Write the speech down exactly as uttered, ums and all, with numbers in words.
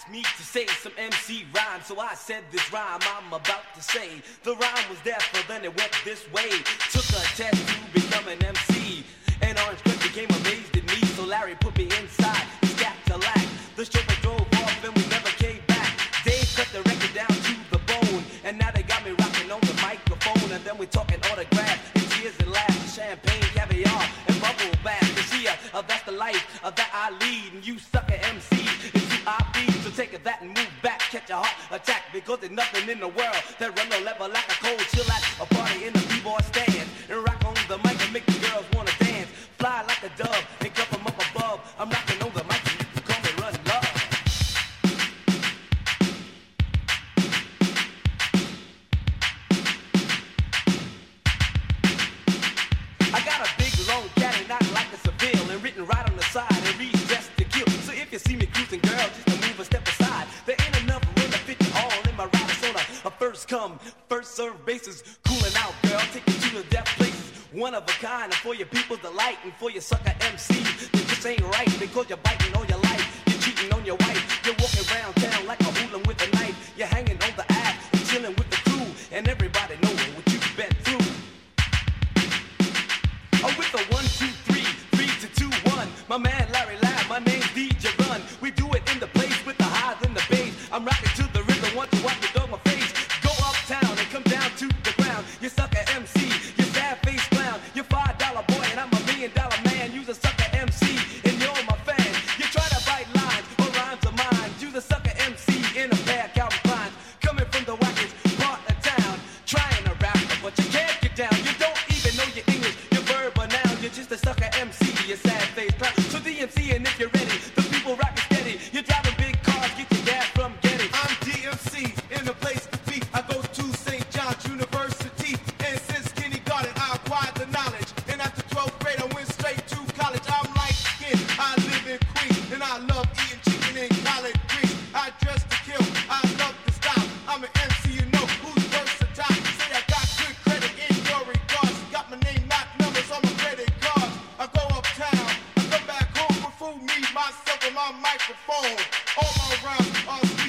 me to say some M C rhyme, so I said this rhyme I'm about to say. The rhyme was there, but then it went this way. Took a test to become an M C, and Orange Cliff became amazed at me. So Larry put me inside his Cadillac. The chauffeur drove off and we never came back. Dave cut the record down to the bone, and now they got me rocking on the microphone. And then we talking autographs and tears and laughs, champagne, caviar, and bubble bath. You see, uh, that's the life uh, that I lead, and you sucker M Cs into I feed. So take that and move back, catch a heart attack, because there's nothing in the world that run the level like a cold chill at a party in the b-boy stand. And rock on the mic and make the girls wanna dance, fly like a dove and come from up above. I'm rocking on the mic and you can call me Run Love. I got a big long caddy, not like a Seville, and written right on the side and reads just to kill. So if you see me cruising, girl, just to move a step aside. There ain't enough room to fit you all in my ride. It's on a, a first come, first serve basis. Cooling out, girl, take you to the death places. One of a kind, and for your people's delight, and for your sucker M Cs, it just ain't right, because you're biting on your life. You're cheating on your wife. You're walking around town like a hooligan with a knife. You're hanging on the app and chilling with the crew, and everybody knowing what you've been through. Oh, with the one, two, three, three to two, one. My man Larry Lab, my name's D J Run. We do it in the place with the highs and the bass. I'm rocking to the rhythm, want to watch the dog my face. Go uptown and come down to the ground. You sucker M C, you sad face clown. You're five dollar boy and I'm a million dollar man. You's a sucker M C and you're my fan. You try to bite lines or rhymes of mine. You's a sucker M C in a pair of Calvin Kleins. Coming from the wackest part of town, trying to rap, but you can't get down. You don't even know your English, your verb or noun. You're just a sucker M C, you sad face clown. So D M C, and if you're ready, the people rockin' steady. You're driving big cars, get your gas from Getty. I'm D M C in the place to be. I go to Saint John's University, and since kindergarten I acquired the knowledge. And after twelfth grade I went straight to college. I'm like skin, I live in Queens, and I love eating chicken and collard greens. I dress to kill, I love the style. I'm an M C, you know who's versatile. Say I got good credit in your regards. Got my name, not numbers on my credit cards. I go uptown, I come back home with food, me, myself, and my microphone. All my rhymes are